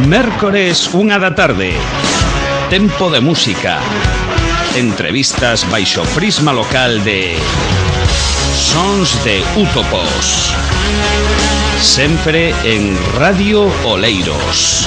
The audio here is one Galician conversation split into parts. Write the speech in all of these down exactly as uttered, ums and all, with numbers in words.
Mércores, unha da tarde. Tempo de música. Entrevistas baixo prisma local de Sons de Útopos. Sempre en Radio Oleiros.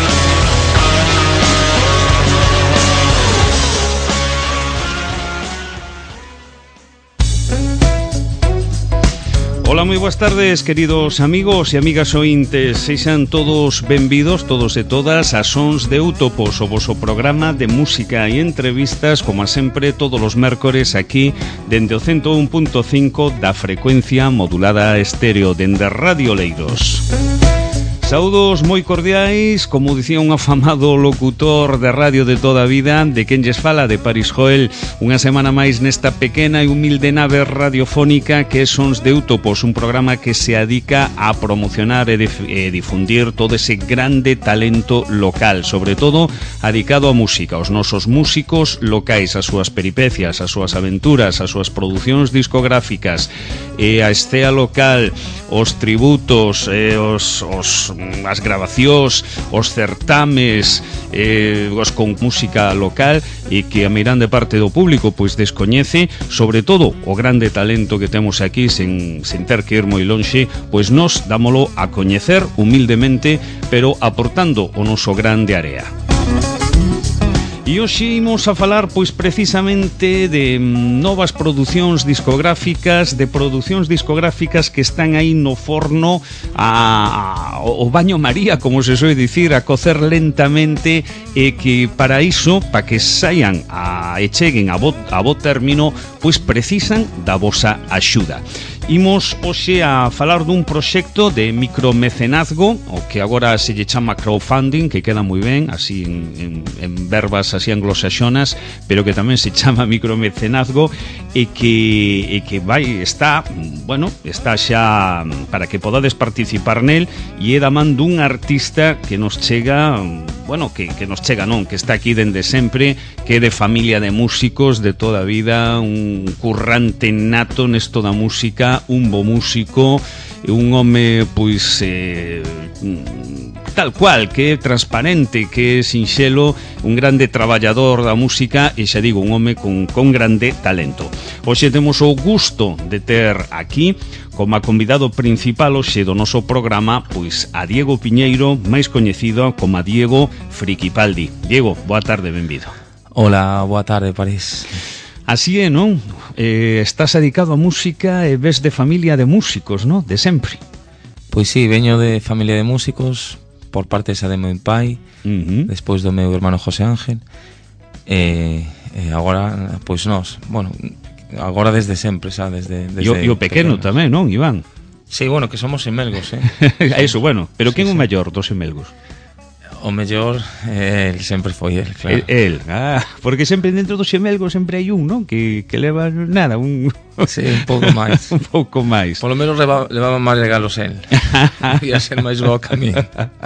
Ola, moi boas tardes, queridos amigos e amigas ointes. Sexan todos benvidos, todos e todas, a Sons de Útopos, o voso programa de música e entrevistas, como sempre, todos os mércores aquí, dende o ciento un punto cinco da frecuencia modulada estéreo, dende Radio Oleiros. Saúdos moi cordiais, como dicía un afamado locutor de radio de toda a vida, de quen lles fala, de Paris Joel, unha semana máis nesta pequena e humilde nave radiofónica que é Sons de Útopos, un programa que se adica a promocionar e, dif e difundir todo ese grande talento local, sobre todo adicado á música, aos nosos músicos locais, as súas peripecias, as súas aventuras, as súas producións discográficas, e a escena local, os tributos, e os, os as grabacións, os certames, eh, os con música local, e que a meirande parte do público pois descoñece, sobre todo o grande talento que temos aquí, sen, sen ter que ir moi lonxe, pois nos dámolo a coñecer humildemente, pero aportando o noso grande area. E hoxe imos a falar pois precisamente de novas producións discográficas, de producións discográficas que están aí no forno, a, a, o baño María, como se soe dicir, a cocer lentamente, e que para iso, para que saian a, e cheguen a bo, a bo término, pois precisan da vosa axuda. Imos hoxe a falar dun proxecto de micromecenazgo, o que agora se lle chama crowdfunding, que queda moi ben, así en, en, en verbas así anglosaxonas, pero que tamén se chama micromecenazgo, e que, e que vai, está, bueno, está xa para que podades participar nel, e é da man dun artista que nos chega, bueno, que, que nos chega non, que está aquí dende sempre, que é de familia de músicos de toda a vida, un currante nato nesto da música, un bo músico, un home pois eh, tal cual, que é transparente, que é sinxelo, un grande traballador da música, e xa digo, un home con, con grande talento. Hoxe temos o gusto de ter aquí como a convidado principal hoxe do noso programa pois a Diego Piñeiro, máis coñecido como a Diego Friquipaldi. Diego, boa tarde, benvido. Hola, boa tarde, París. Así é, non? Eh, estás dedicado a música e ves de familia de músicos, non? De sempre. Pois sí, veño de familia de músicos, por parte esa de meu pai, uh-huh. Despois do meu hermano José Ángel, e, e agora, pois nós, bueno, agora desde sempre, xa, desde, desde e o pequeno, pequeno tamén, non, Iván? Sí, bueno, que somos semelgos, eh? Eso, bueno, pero quen sí, é o sí. mellor dos semelgos? O mellor, eh, el sempre foi el, claro. El, el, ah, porque sempre dentro do xemelgo sempre hai un, non? Que, que leva nada, un... Sí, un pouco máis. un pouco máis. Por lo menos leva, levaba máis regalos el. Ia ser máis bo que a mí.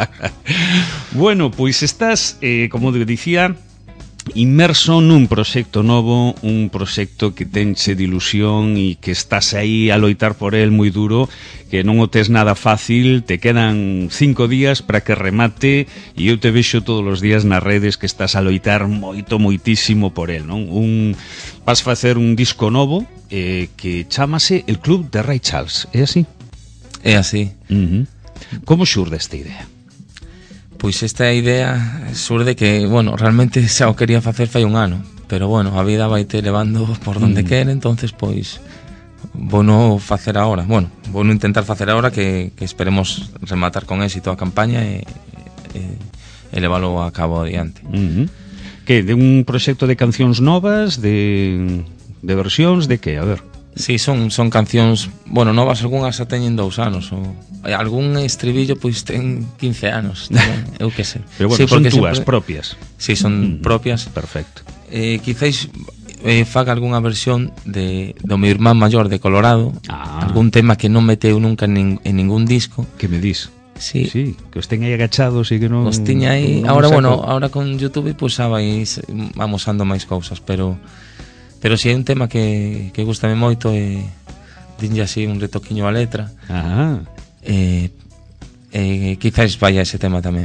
Bueno, pois estás, eh, como dicía, inmerso nun proxecto novo, un proxecto que tenche de ilusión e que estás aí a loitar por el moi duro, que non o tes nada fácil, te quedan cinco días para que remate, e eu te vexo todos os días nas redes que estás a loitar moito, moitísimo por el, non? Un, vas facer un disco novo eh, que chamase El Club de Ray Charles, é así? É así. Uh-huh. Como xurde esta idea? Pois esta idea surde que, bueno, realmente xa o quería facer fai un ano, pero bueno, a vida vaite levando por donde mm. quere, entonces pois vou no facer agora, bueno, vou no intentar facer agora, que, que esperemos rematar con éxito a campaña e, e, e leválo a cabo adiante. Mm-hmm. Que, de un proxecto de cancións novas, de, de versións, de que, a ver? Sí, son, son cancións, bueno, novas, algunhas xa teñen dous anos, ou algún estribillo pois ten quince anos tamén, eu que sei. Pero bueno, sí, son túas, sempre... propias. Sí, son mm, propias. Perfecto. Eh, quizáis eh, faga algunha versión de, do meu irmán maior de Colorado, ah. algún tema que non meteu nunca en, en ningún disco. Que me dis? Sí. Sí, que os ten aí agachados e que non... Os tiña aí, non ahora, bueno, ahora con YouTube pois xa vais amosando máis cousas, pero... Pero si é un tema que, que gustame moito, e dinlle así un retoquiño a letra. Ah. E, e quizás vaya ese tema tamén.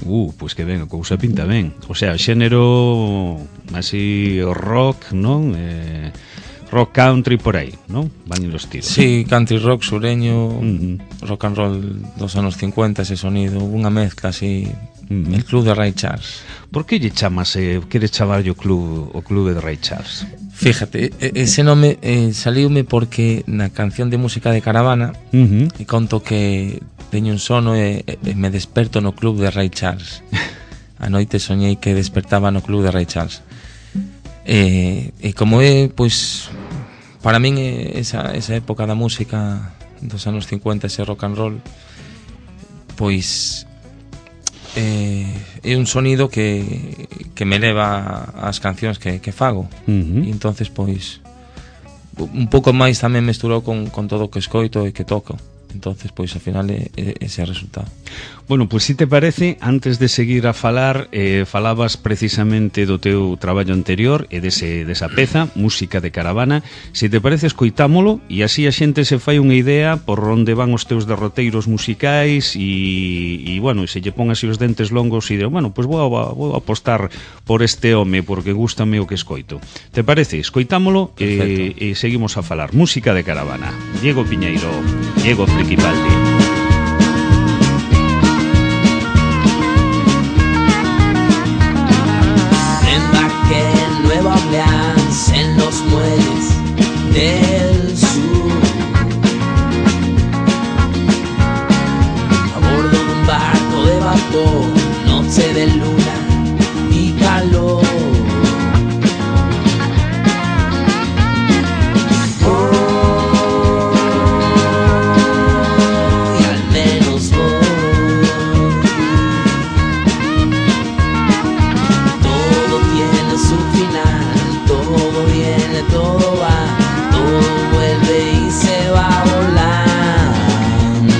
Uh, pois que ben, a cousa pinta ben. O sea, xénero así rock, non? Eh, rock country por aí, non? Van los tiros. Sí, country rock sureño, uh-huh. rock and roll dos anos cincuenta, ese sonido, unha mezcla así, uh-huh. El club de Ray Charles. Por que lle chamas, eh, queres chamar o club, o club de Ray Charles? Fíjate, ese nome eh, saliume porque na canción de música de caravana uh-huh. e conto que teño un sono e, e me desperto no club de Ray Charles. A noite soñei que despertaba no club de Ray Charles. E, e como é, pois, para min esa, esa época da música dos anos cincuenta, ese rock and roll, pois eh, é un sonido que, que me leva ás cancións que, que fago. Uh-huh. E entonces, pois, un pouco máis tamén mesturou con, con todo o que escoito e que toco. Entonces, pois, ao final é, é ese é o resultado. Bueno, pois si te parece, antes de seguir a falar, eh, falabas precisamente do teu traballo anterior e dese, desa peza, música de caravana. Si te parece, escoitámolo e así a xente se fai unha idea por onde van os teus derroteiros musicais e, e bueno, se lle pon así os dentes longos e de, bueno, pois vou, a, vou a apostar por este home porque gústame o que escoito. Te parece? Escoitámolo e, e seguimos a falar. Música de caravana. Diego Piñeiro, Diego Frikipaldi. En los muelles del sur, a bordo de un barco de vapor, noche de luna y calor. Hoy al menos voy. Todo tiene su final. Todo viene, todo va, todo vuelve y se va volando.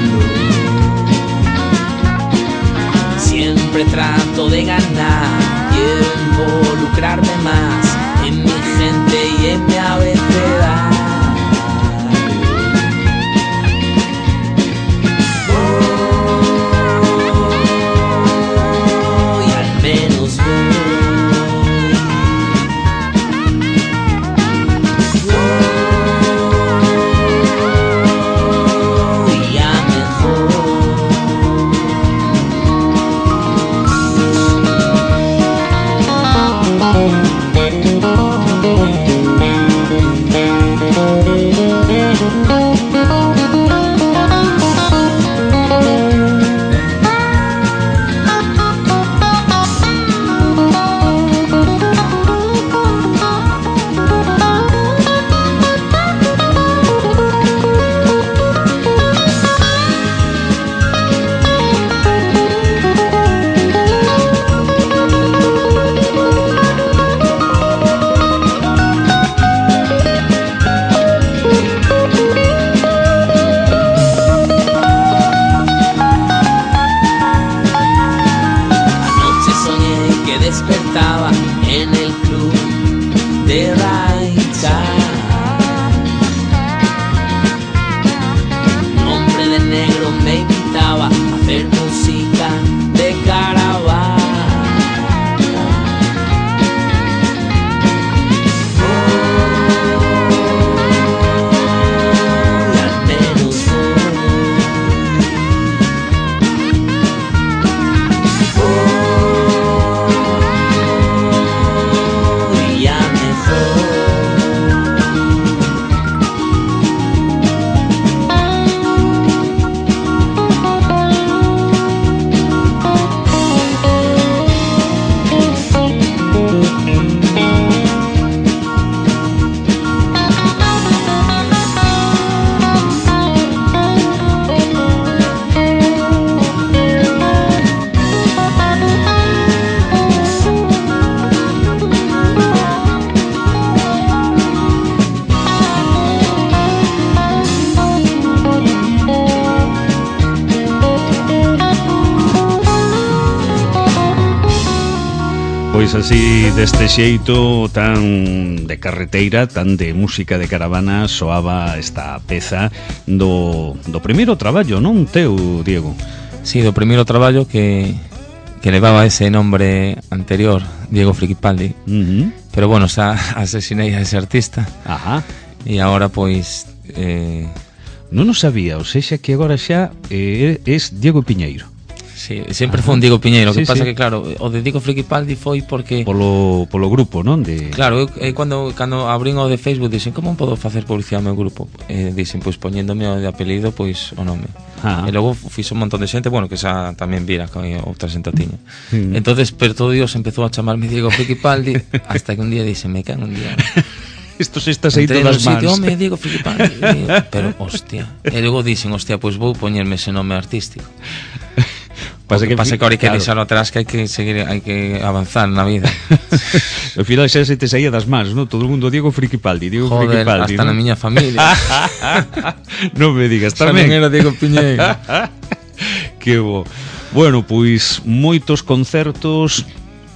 Siempre trato de ganar, quiero involucrarme más en mi gente y en mi abecedario. Hoy al menos voy. Pois así, deste xeito tan de carreteira, tan de música de caravana, soaba esta peza do, do primeiro traballo, non teu, Diego? Sí, do primeiro traballo que, que levaba ese nombre anterior, Diego Frikipaldi. Uh-huh. Pero bueno, xa asesinei a ese artista. Ajá. E agora, pois... Eh... Non o sabía, ou sexa que agora xa eh, es Diego Piñeiro. Sí, sempre foi un Diego Piñeiro. O que sí, pasa sí. que, claro, o de Diego Frikipaldi foi porque... Polo, polo grupo, non? De... Claro, eu, eu cando, cando abrín o de Facebook dixen, como podo facer publicidade ao meu grupo? E dixen, pois poñéndome o de apelido, pois o nome. Ah. E logo fixo un montón de xente, bueno, que xa tamén vira que outra xente o tiña. Mm. Entonces, pero todo Dios empezou a chamarme Diego Frikipaldi hasta que un día dixen, me cago un día. Isto se está saindo Entré das no sitio, mans. home, Diego Frikipaldi. Digo, pero, hostia. E logo dixen, hostia, pois vou poñerme ese nome artístico. Pasa que, pasa que ahora hai que claro. deixarlo atrás, que hai que seguir, hai que avanzar na vida. Ao final xa se te saía das mans, non? Todo o mundo Diego Frikipaldi, Diego Joder, Frikipaldi, hasta ¿no? na miña familia. Non me digas, tamén. Tamén era Diego Piñeiro. Que bo. Bueno, pois moitos concertos,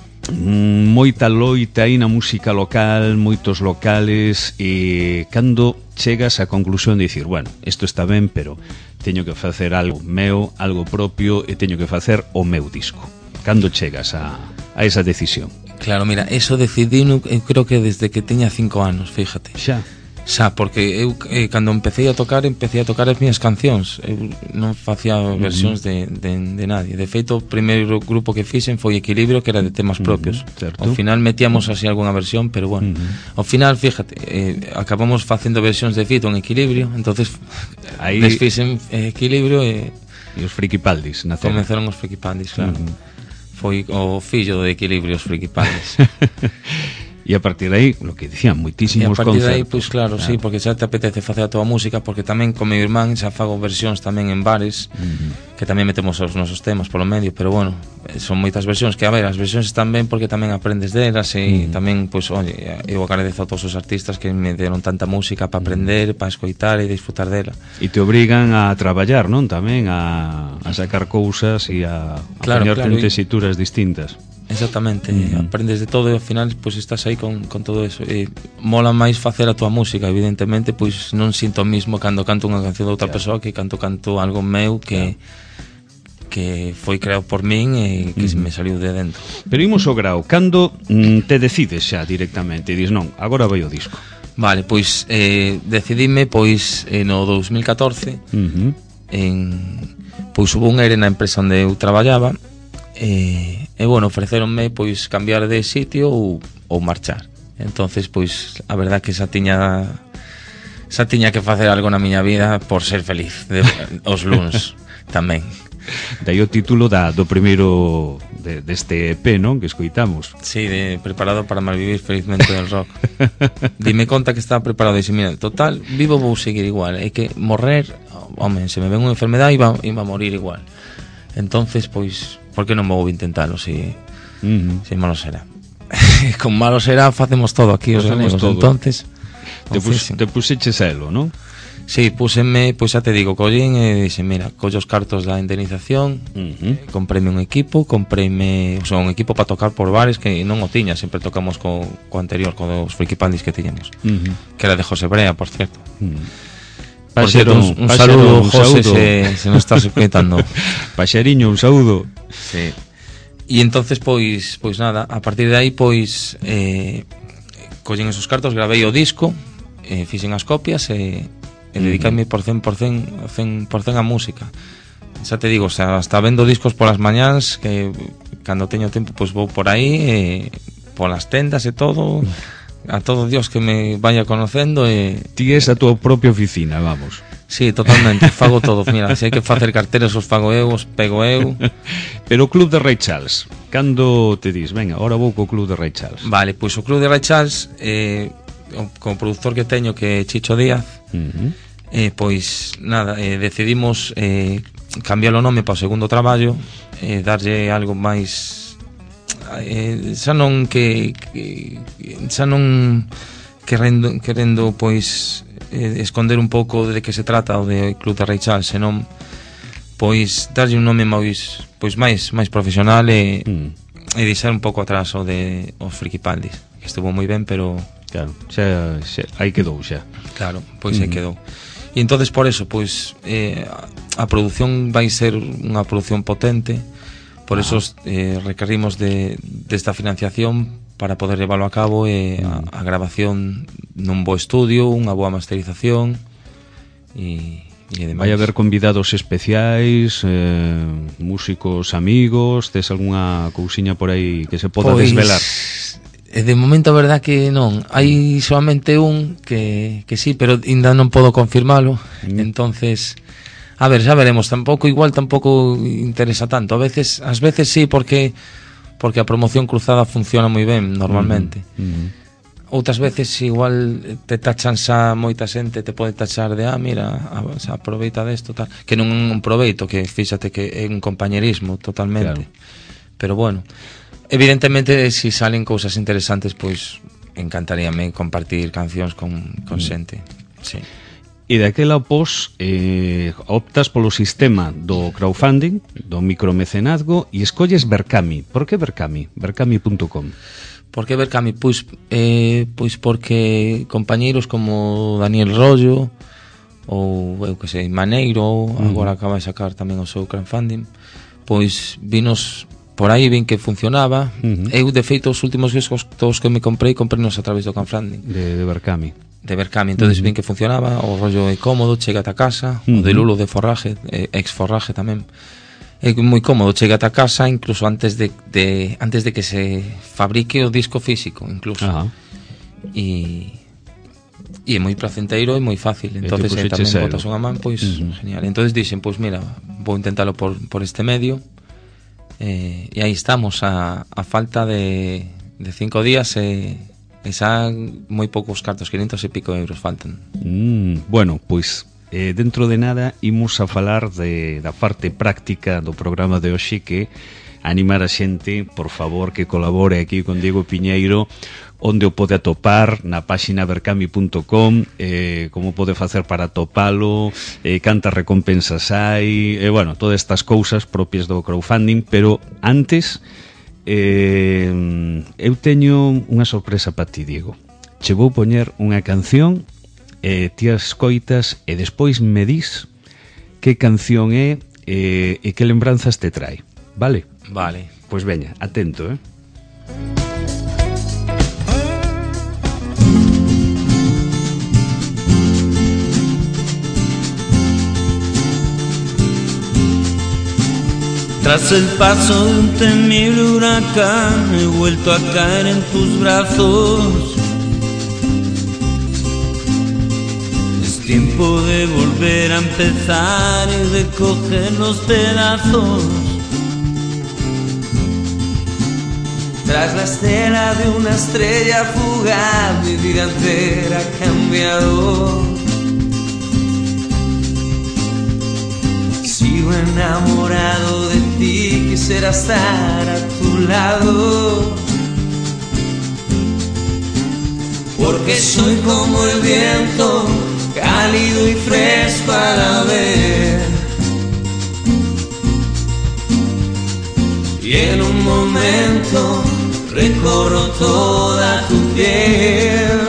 moita loita aí na música local, moitos locales, e cando chegas á conclusión de dicir, bueno, isto está ben, pero teño que facer algo meu, algo propio, e teño que facer o meu disco. Cando chegas a, a esa decisión? Claro, mira, eso decidí, eu creo que desde que teña cinco anos, fíjate. Xa. Xa, porque eu eh, cando empecé a tocar, empecé a tocar as miñas cancións. Eu non facía versións de, de, de nadie. De feito, o primeiro grupo que fixen foi Equilibrio, que era de temas propios. Uh-huh, ao final metíamos así algunha versión, pero bueno, uh-huh. ao final, fíjate, eh, acabamos facendo versións de Fito en Equilibrio, entonces aí desfixen eh, Equilibrio e... E os Frikipaldis naceron. Comenzaron os Frikipaldis, claro. Uh-huh. Foi o fillo de Equilibrio, os Frikipaldis. E a partir de aí, lo que dicían, moitísimos concertos. E a partir de aí, pois claro, claro, sí, porque xa te apetece facer a tua música, porque tamén con meu irmán xa fago versións tamén en bares, uh-huh. que tamén metemos os nosos temas polo medio, pero bueno, son moitas versións, que a ver, as versións están ben porque tamén aprendes delas e uh-huh. tamén, pois, oye, eu agradezo a todos os artistas que me deron tanta música para aprender, para escoitar e disfrutar dela. E te obrigan a traballar, non? Tamén a, a sacar cousas e a, a claro, poñerte claro, en tesituras distintas. Exactamente, uh-huh. aprendes de todo e ao final pois estás aí con, con todo eso e mola máis facer a tua música, evidentemente, pois non sinto o mismo cando canto unha canción de outra claro. persoa que canto canto algo meu que claro. que foi creado por min e que uh-huh. me saliu de dentro. Pero imos ao grau, cando mm, te decides xa directamente e dis non, agora vai o disco? Vale, pois eh, decidime pois eh, no dos mil catorce uh-huh. en, pois hubo un ere na empresa onde eu traballaba e, e bueno, ofreceronme pois cambiar de sitio ou, ou marchar. Entonces pois a verdad que xa tiña xa tiña que facer algo na miña vida por ser feliz de, os luns tamén. Daí o título da, do primeiro de, deste E P, non? Que escoitamos. Sí, de Preparado para malvivir felizmente del rock. Dime conta que estaba preparado e dixen, mira, total, vivo vou seguir igual. É que morrer, home, se me ven unha enfermedade iba, iba a morir igual. Entonces, pois, por que non vou intentalo si, uh-huh. si malo será? Con malo será facemos todo aquí os galegos, entonces te, pus, te puseches elo, non? Sí, puseme, pois xa te digo, collín e dixen, mira, collo os cartos da indemnización, uh-huh. compréme un equipo, compréme, o sea, un equipo para tocar por bares que non o tiña, sempre tocamos co, co anterior, co dos Frikipaldis que tiñamos, uh-huh. que era de José Brea, por certo. Uh-huh. Por cierto, un, un saludo, un José, saludo. Se, se nos estás escoitando. Paxariño, un saúdo. Sí. E entonces, pois, pois nada, a partir de aí, pois, eh, collín esos cartos, gravei o disco, eh, fixen as copias e, e dedicarme por cen por cen, cen por cen a música. Xa te digo, o sea, hasta vendo discos polas mañáns, que cando teño tempo, pois vou por aí, e, polas tendas e todo... A todo Dios que me vaya conocendo e... Ti es a tua propia oficina, vamos. Sí, totalmente, fago todo. Mira, se hai que facer carteras os fago eu, os pego eu. Pero o Club de Ray Charles, cando te dis, venga, ahora vou co Club de Ray Charles? Vale, pois o Club de Ray Charles, eh, co produtor que teño, que é Chicho Díaz, uh-huh. eh, pois nada, eh, decidimos eh, cambiar o nome para o segundo traballo, eh, darlle algo máis... Eh, xa non que, que xa non querendo, querendo pois eh, esconder un pouco de que se trata o de Club de Ray Charles, senón pois darlle un nome máis pois máis máis profesional e, mm. e deixar un pouco atrás o de os Frikipaldis, que estuvo moi ben, pero claro, xa, xa aí quedou xa. Claro, pois mm. aí quedou. E entonces por eso, pois eh, a, a produción vai ser unha produción potente, Por eso eh, requerimos de, desta financiación para poder leválo a cabo e a, a grabación nun bo estudio, unha boa masterización e, e demais. Vai haber convidados especiais, eh, músicos amigos, tes algunha cousiña por aí que se poda pois, desvelar? De momento a verdad que non, hai solamente un que, que sí, pero ainda non podo confirmalo, mm. entonces... A ver, xa veremos, tampouco igual tampouco interesa tanto. A veces, ás veces sí, porque porque a promoción cruzada funciona moi ben normalmente. Uh -huh. Outras veces igual te tachan xa moita xente, te pode tachar de, ah, mira, xa aproveita desto tal, que non é un proveito, que fíxate que é un compañerismo totalmente. Claro. Pero bueno, evidentemente se si salen cousas interesantes, pois encantaríame compartir cancións con con xente. Sí. E daquela pos eh, optas polo sistema do crowdfunding, do micromecenazgo, e escolles Berkami. Por que Berkami? Berkami punto com. Por que Berkami? Pois, eh, pois porque compañeiros como Daniel Rollo ou, eu que sei, Maneiro, uh-huh. agora acaba de sacar tamén o seu crowdfunding, pois vinos por aí, vin que funcionaba. Uh-huh. Eu, de feito, os últimos discos todos que me comprei, comprenos a través do crowdfunding. De, de Berkami. de Berkami, entonces uh-huh. vin que funcionaba, o rollo é cómodo, chega a casa, uh-huh. o de Lulo de Forraje, ex Forraje tamén. É moi cómodo, chega a casa incluso antes de, de antes de que se fabrique o disco físico, incluso. Uh-huh. E e é moi placenteiro e moi fácil, entonces eh, tamén botas unha man, pois uh-huh. genial. Entonces dixen, pois mira, vou intentalo por por este medio. Eh, e aí estamos a a falta de de cinco días e eh, E xa moi poucos cartos, quinhentos e pico euros faltan. Mm, bueno, pois eh, dentro de nada imos a falar de, da parte práctica do programa de hoxe, que animar a xente, por favor, que colabore aquí con Diego Piñeiro, onde o pode atopar na páxina berkami punto com, eh, como pode facer para atopalo, eh, cantas recompensas hai, eh, bueno, todas estas cousas propias do crowdfunding, pero antes... Eh, eu teño unha sorpresa para ti, Diego. Che vou poñer unha canción, eh, ti as coitas e despois me dis que canción é eh, e que lembranzas te trae. Vale? Vale. Pois veña, atento, eh? Tras el paso de un temible huracán he vuelto a caer en tus brazos. Es tiempo de volver a empezar y recoger los pedazos. Tras la estela de una estrella fugaz, mi vida entera ha cambiado. Sigo enamorado de ti, quisiera estar a tu lado. Porque soy como el viento, cálido y fresco a la vez. Y en un momento recorro toda tu piel.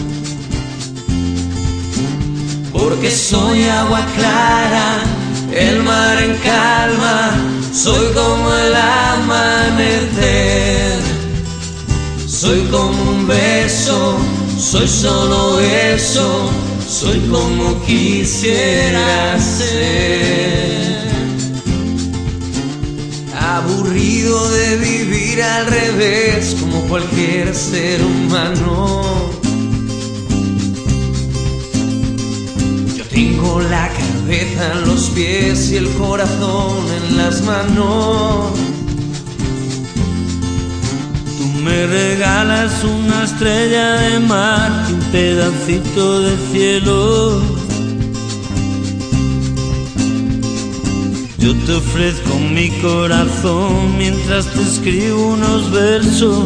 Porque soy agua clara, el mar en calma, soy como el amanecer. Soy como un beso, soy solo eso, soy como quisiera ser. Aburrido de vivir al revés, como cualquier ser humano. Tengo la cabeza en los pies y el corazón en las manos. Tú me regalas una estrella de mar y un pedacito de cielo. Yo te ofrezco mi corazón mientras te escribo unos versos.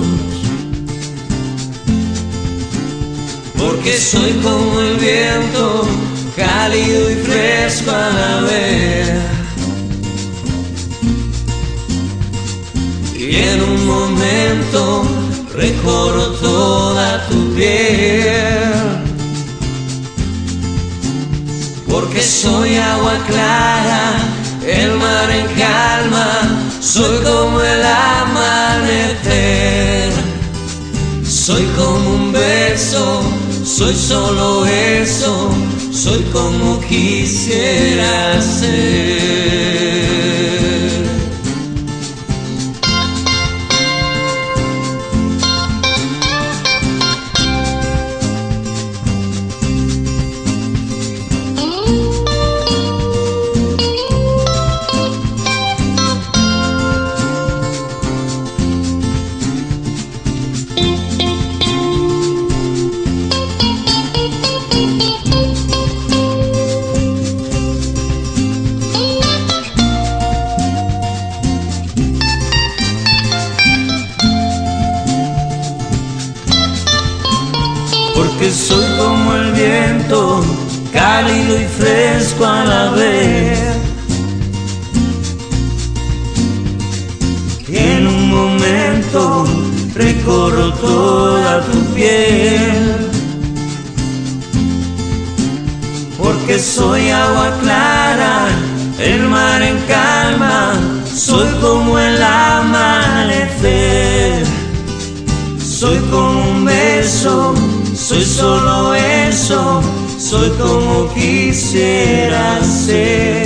Porque soy como el viento, cálido y fresco a la vez. Y en un momento recorro toda tu piel. Porque soy agua clara, el mar en calma, soy como Soy como un beso, soy solo eso, soy como quisiera ser. Porque soy como el viento, cálido y fresco a la vez. Y en un momento recorro toda tu piel. Porque soy agua clara, el mar en calma, soy como el amanecer. Soy como un beso, soy solo eso, soy como quisiera ser.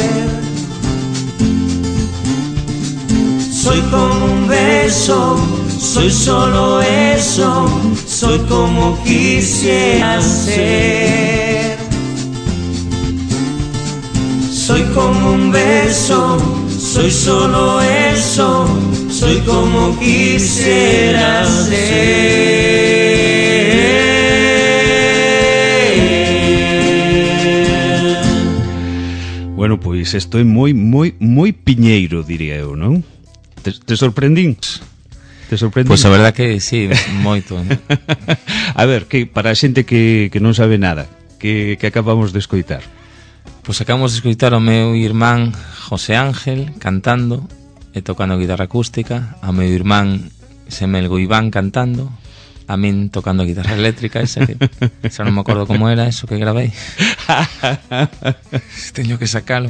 Soy como un beso, soy solo eso, soy como quisiera ser. Soy como un beso, soy solo eso, soy como quisiera ser. Bueno, pois estou moi, moi, moi piñeiro, diría eu, non? Te, te sorprendín? Te sorprendín? Pois pues a verdad que sí, moito, ¿no? A ver, que para a xente que, que non sabe nada, que, que acabamos de escoitar? Pois pues acabamos de escoitar ao meu irmán José Ángel cantando e tocando guitarra acústica, ao meu irmán Semelgo Iván cantando, a min tocando guitarra eléctrica, esa que xa non me acordo como era eso que gravei. Teño que sacalo.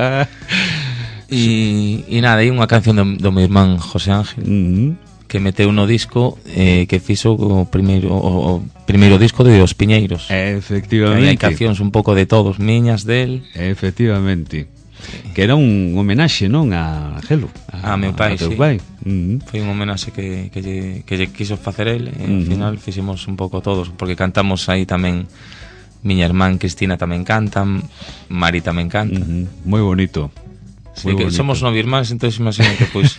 E, e nada, hai unha canción do, do meu irmán José Ángel uh-huh. que meteu no disco eh, que fixo o primeiro o, o primeiro disco de Os Piñeiros. Efectivamente. Hai cancións un pouco de todos, miñas, del. Efectivamente. Que era un homenaxe, non, a Gelo, a, a meu pai, a teu sí. pai. Uh-huh. Foi un homenaxe que, que, lle, que lle quiso facer ele e uh-huh. ao final fixemos un pouco todos, porque cantamos aí tamén. Miña irmán Cristina tamén canta, Mari tamén canta. Uh-huh. Moi bonito. Sí, que bonito. Somos nove irmáns, entón imagino que pois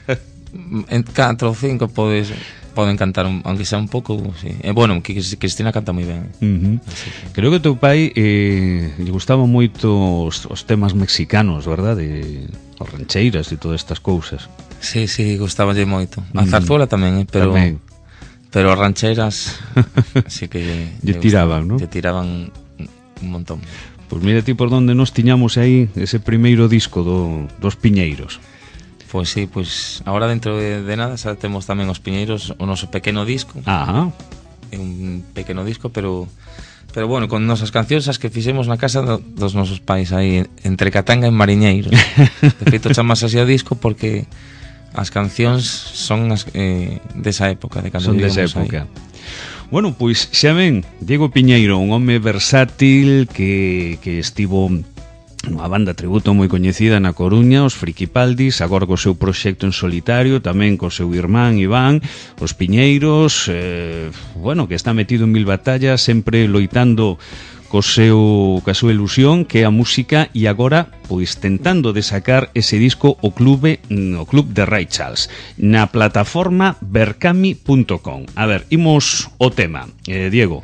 en catro ou cinco podes poden cantar un, aunque sea un pouco, sí. E bueno, que Cristina canta moi ben. Uh-huh. Creo que teu pai eh, lle gustaban moito os, os temas mexicanos, verdad? De os rancheiras e todas estas cousas. Sí, sí, gustaballe moito. A zarzuela uh-huh. tamén, eh, pero tamén. Pero as rancheiras sí que lle, lle tiraban, ¿no? Lle tiraban un montón. Pois mira ti por donde nos tiñamos aí ese primeiro disco do, dos Piñeiros. Pois sí, pois agora dentro de, de nada xa temos tamén Os Piñeiros, o noso pequeno disco. Ajá. É un pequeno disco, pero pero bueno, con nosas cancións as que fixemos na casa do, dos nosos pais aí entre Catanga e Mariñeiros. De feito chamas así a disco porque as cancións son as, eh, desa época, de cando son desa aí. época. Bueno, pois xa ven, Diego Piñeiro, un home versátil que, que estivo nunha banda tributo moi coñecida na Coruña, os Friquipaldis, agora co seu proxecto en solitario, tamén co seu irmán Iván, os Piñeiros, eh, bueno, que está metido en mil batallas, sempre loitando co seu, ca súa ilusión, que é a música, e agora, pois, tentando de sacar ese disco o clube, o club de Ray Charles, na plataforma berkami punto com. A ver, imos o tema, eh, Diego.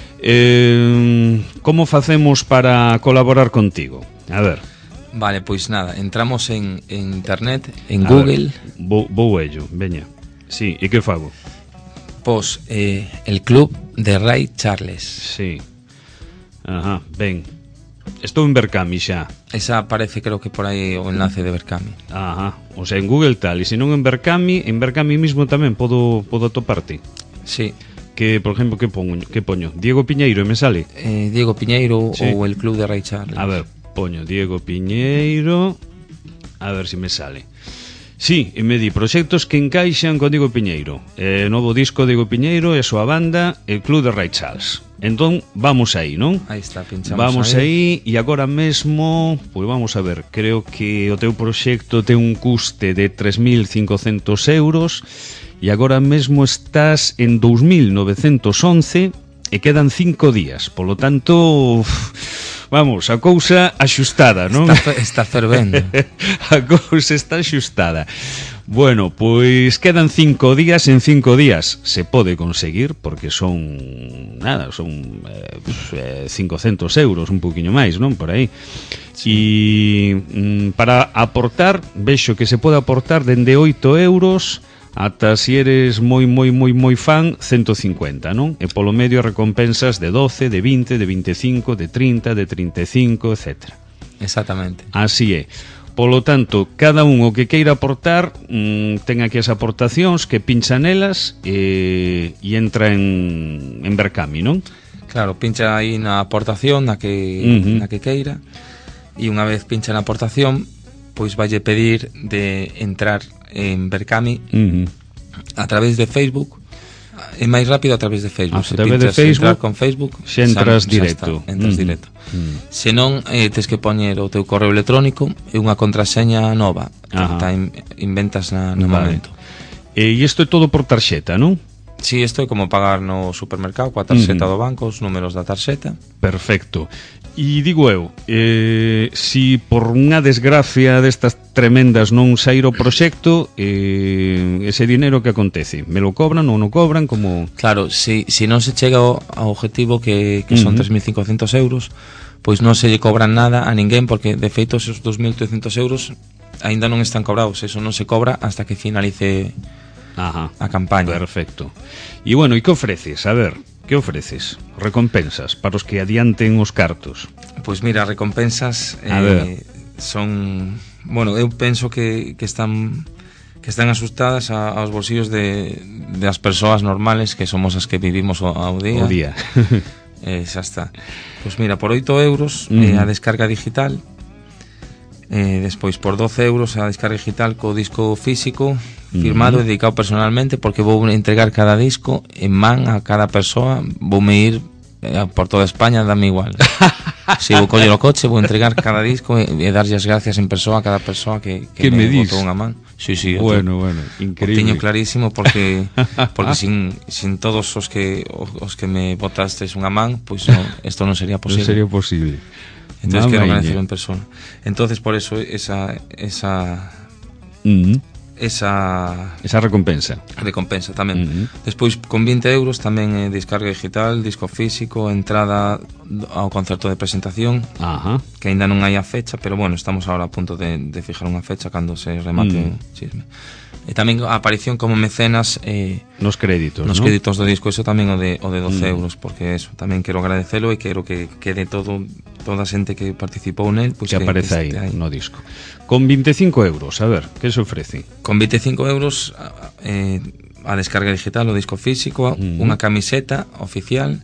Eh, como facemos para colaborar contigo? A ver. Vale, pois nada, entramos en, en internet, en a Google. Ver, vou, vou ello, veña. Sí, e que fago? Pois, eh, el club de Ray Charles. Sí. Ajá, ben. Estou en Berkami xa. Esa aparece, creo que por aí o enlace de Berkami. Ajá, o sea, en Google tal, e se non en Berkami, en Berkami mismo tamén podo podo atoparte. Sí. Que, por exemplo, que poño? Que poño? Diego Piñeiro e me sale? Eh, Diego Piñeiro sí. ou el club de Ray Charles. A ver, poño Diego Piñeiro, a ver se si me sale. Sí, e me di proxectos que encaixan con Diego Piñeiro. Eh, novo disco de Diego Piñeiro e a súa banda, el Club de Ray Charles. Entón, vamos aí, non? Aí está, pinchamos vamos aí. aí, e agora mesmo, pois vamos a ver, creo que o teu proxecto ten un custe de tres mil cincocentos euros e agora mesmo estás en dous mil novecentos once e quedan cinco días, polo tanto... Vamos, a cousa axustada, non? Está, está fervendo. A cousa está axustada. Bueno, pois quedan cinco días, en cinco días se pode conseguir, porque son, nada, son eh, cincocentos euros, un poquinho máis, non? Por aí. Sí. E mm, para aportar, vexo que se pode aportar dende oito euros ata si eres moi, moi, moi, moi fan, ciento cincuenta, non? E polo medio recompensas de doce, de vinte, de veinticinco, de trinta, de trinta e cinco, etcétera. Exactamente. Así é. Polo tanto, cada un o que queira aportar mmm, ten aquí as aportacións que pincha nelas e, e entra en, en Berkami, non? Claro, pincha aí na aportación na que, uh-huh. na que queira e unha vez pincha na aportación pois valle pedir de entrar en Berkami uh-huh. a través de Facebook. É máis rápido a través de Facebook. A través de Facebook, con Facebook, se entras xa, directo. Xa está, entras uh-huh. directo. Uh-huh. Se non, eh, tes que poñer o teu correo electrónico e unha contraseña nova que tá in, inventas na, no vale. momento. E isto é todo por tarxeta, non? Si, sí, isto é como pagar no supermercado coa tarxeta uh-huh. do banco, os números da tarxeta. Perfecto. E digo eu, eh, si por unha desgracia destas tremendas non sair o proxecto, eh, ese dinero que acontece? Me lo cobran ou non cobran? Como... Claro, si, si non se chega ao, ao objetivo que, que son uh-huh. tres mil cincocentos euros, pois non se lle cobran nada a ninguén, porque de feito esos dos mil oitocentos euros aínda non están cobrados, eso non se cobra hasta que finalice Ajá, a campaña. Perfecto. E bueno, e que ofreces? A ver, que ofreces? Recompensas para os que adianten os cartos. Pois mira, recompensas eh, son... Bueno, eu penso que, que están que están asustadas a, aos bolsillos de, de as persoas normales que somos as que vivimos ao, ao día. O día. eh, xa está. Pois mira, por oito euros uh-huh. eh, a descarga digital. Eh, despois por doce euros a descarga digital co disco físico firmado uh-huh. e dedicado personalmente, porque vou entregar cada disco en man a cada persoa, voume ir eh, por toda España, dame igual. Se vou coller o coche, vou entregar cada disco e, e darlle as gracias en persoa a cada persoa que, que, que me, me botou unha man. Sí, sí, bueno, bueno, increíble. O tiño clarísimo porque porque sin, sin todos os que os que me botastes unha man, pois pues no, isto non sería posible. Non sería posible. Entonces quiero agradecerlo en persona. Entonces por eso esa esa uh-huh. esa esa recompensa. Recompensa tamén. Uh-huh. Despois con vinte euros tamén eh, descarga digital, disco físico, entrada ao concerto de presentación. Ajá. Que aínda non hai a fecha, pero bueno, estamos agora a punto de, de fijar unha fecha cando se remate uh-huh. o chisme. E tamén a aparición como mecenas eh, nos créditos, nos ¿no? créditos do disco, eso tamén o de, o de doce euros, porque eso, tamén quero agradecelo e quero que quede todo toda a xente que participou nel, pues que, que aparece aí, aí no disco. Con veinticinco euros, a ver, que se ofrece? Con veinticinco euros eh, a descarga digital, o disco físico, uh-huh. unha camiseta oficial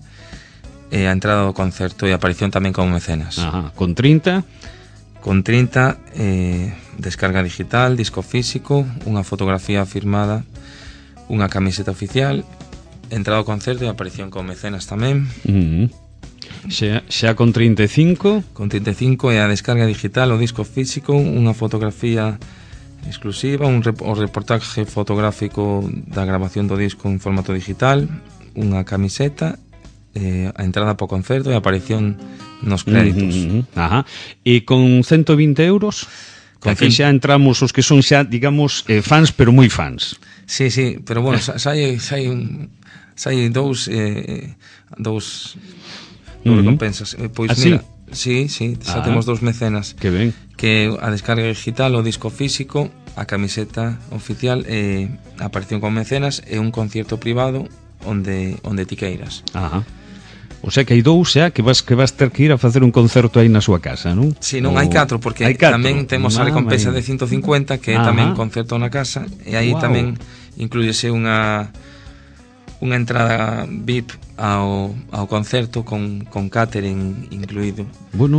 e a entrada do concerto e a aparición tamén como mecenas. Ajá. Con trinta? Con trinta, eh, descarga digital, disco físico, unha fotografía firmada, unha camiseta oficial, entrada ao concerto e aparición con mecenas tamén. Uh-huh. Xa, xa con trinta e cinco? Con trinta e cinco e a descarga digital, o disco físico, unha fotografía exclusiva, un rep- o reportaje fotográfico da grabación do disco en formato digital, unha camiseta, eh, a entrada po concerto e a aparición nos créditos. Uh-huh. Ajá. E con ciento vinte euros? Con aquí xa entramos os que son xa, digamos, eh, fans, pero moi fans. Sí, sí, pero bueno, sai sai un sai dous eh, dous uh-huh. recompensas. Pois ¿Ah, mira, sí, sí, xa ah, temos dous mecenas. Que ben. Que a descarga digital, o disco físico, a camiseta oficial, eh, a aparición con mecenas e un concierto privado onde onde ti queiras. Ajá. O sea que hai dous xa que vas que vas ter que ir a facer un concerto aí na súa casa, non? Si, sí, non, o... hai catro, porque catro. Tamén temos a recompensa de ciento cincuenta, que é tamén concerto na casa, e aí wow. tamén inclúyese unha unha entrada V I P ao, ao concerto con, con catering incluído. Bueno,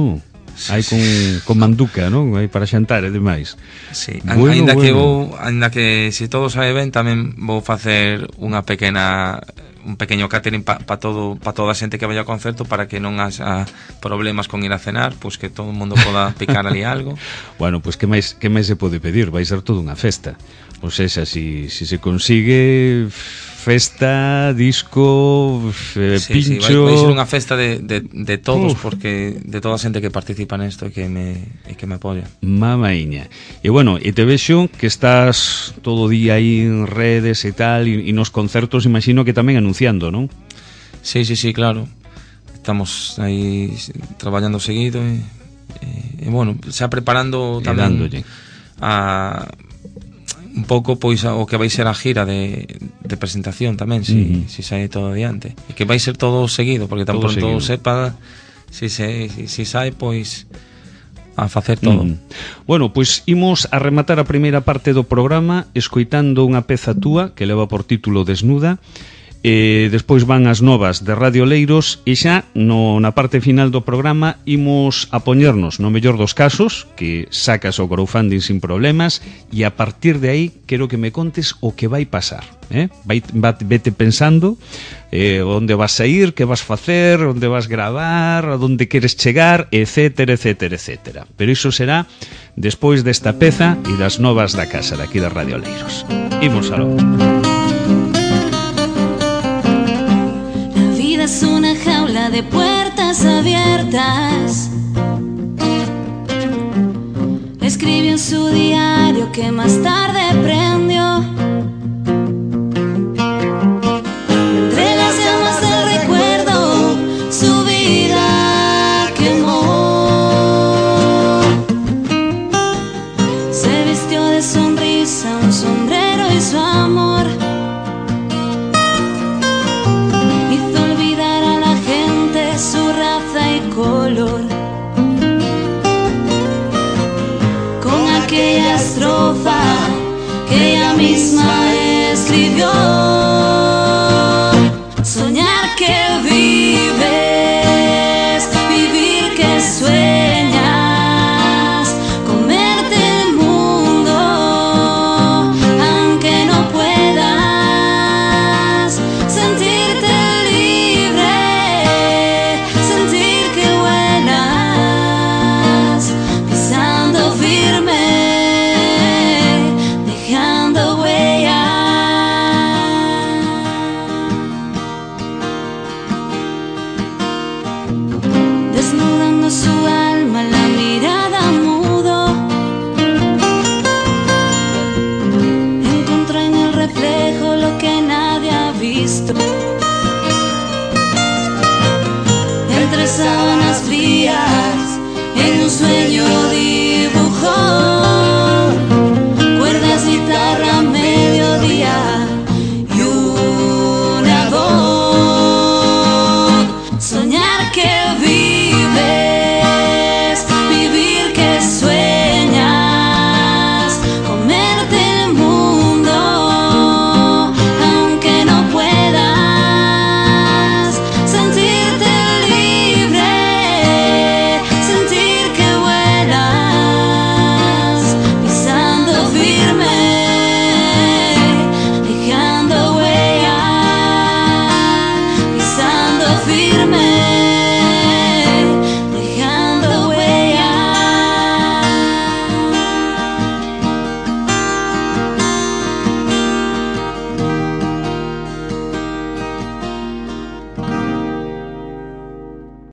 Sí, hai con, sí. con manduca, non? Hai para xantar e demais. Sí, bueno, ainda bueno. que vou, ainda que se todo sae ben, tamén vou facer unha pequena un pequeño catering para pa todo para toda a xente que vaya ao concerto, para que non haxa problemas con ir a cenar, pois que todo o mundo poda picar ali algo. Bueno, pois que máis que máis se pode pedir? Vai ser toda unha festa. Ou seja, si, si se consigue festa, disco, eh, sí, pincho... Sí, vai, vai ser unha festa de, de, de todos, Uf. porque de toda a xente que participa nesto e que me, e que me apoia. Mamaiña. E bueno, e te vexo que estás todo o día aí en redes e tal, e, e nos concertos imagino que tamén anunciando, non? Sí, sí, sí, claro. Estamos aí traballando seguido e, e, e bueno, xa preparando tamén a... un pouco pois o que vai ser a gira de, de presentación tamén, si, uh-huh. si sai todo adiante, e que vai ser todo seguido, porque tan todo pronto seguido. Sepa si, se, si, si sai, pois a facer todo. Uh-huh. Bueno, pois imos a rematar a primeira parte do programa escoitando unha peza túa que leva por título Desnuda. E despois van as novas de Radio Leiros e xa no, na parte final do programa imos a poñernos no mellor dos casos que sacas o crowdfunding sin problemas, e a partir de aí quero que me contes o que vai pasar, eh? vai, vai, vete pensando eh, onde vas a ir, que vas facer, onde vas gravar, a onde queres chegar, etcétera, etcétera, etcétera. Pero iso será despois desta peza e das novas da casa de aquí de Radio Leiros. Imos aló. Es una jaula de puertas abiertas. Escribió en su diario que más tarde prendió. Entre las llamas del recuerdo su vida quemó. Se vistió de sonrisa, un sombrero y su amor. Color con aquella estrofa que ella misma